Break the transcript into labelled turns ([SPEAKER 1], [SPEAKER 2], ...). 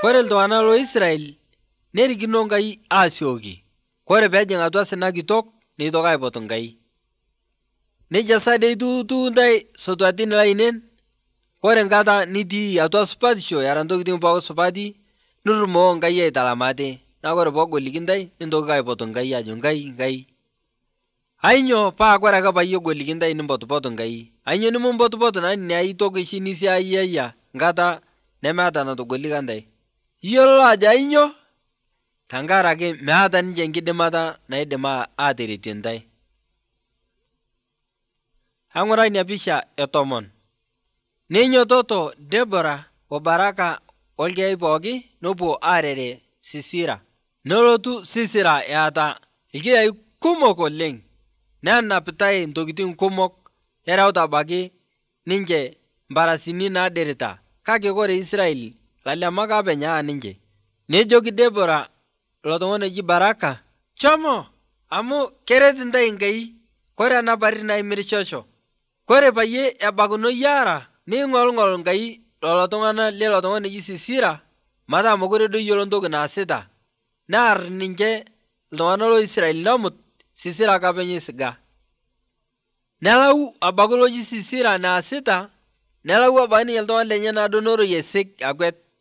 [SPEAKER 1] Kore iltung'ana lo Israel nerikino Nkai aasioki. Kore peejing atua sina kitok neitoki aipoto Nkai. Neija sa dei ituu ntai sotuatin lainen. Kore nkata nitii atua supatisho era ntokitin pooki supati nirumoo Nkai aitalam ate. Naa kore peegoliki ntai nintoki aipoto Nkai ajo Nkai. Ainyoo paa kore ake payie egoliki ntai nimpotupoto Nkai? Ainyoo nimimpotupoto naa inia toki oshi nisiayayia nkata nemeata natogolika ntai? Iyololo ajo ainyoo? Tankaraki meata ninche nkidimata naidim aateretie ntai. Ang'uraa inia pisha e10. Neinyototo Debora o Baraka olkiyai pooki nepuo aarere Sisira. Nelotu Sisira eata ilkiyai kumok oleng'. Nenapitai ntokitin kumok erauta abaki ninche mparasini naadirita kake kore Israel lalemak apeny aa ninche. Nejoki Debora ilo tung'ani oji Baraka, shomo amu keret ntai Nkai. Kore ana parit naimirishocho. Kore payie ebakino iyiara neing'olng'ol Nkai lolo tung'ana leilo tung'ani oji Sisira mataa mokure duo eyuolo ntoki naasita. Near ninche iltung'ana lo Israel nemut Sisira ake apeny eisiga. Nelau abaki loji Sisira neasita, nelau abaki ninye ltung'ana lenyena duo neroyie esig akwet.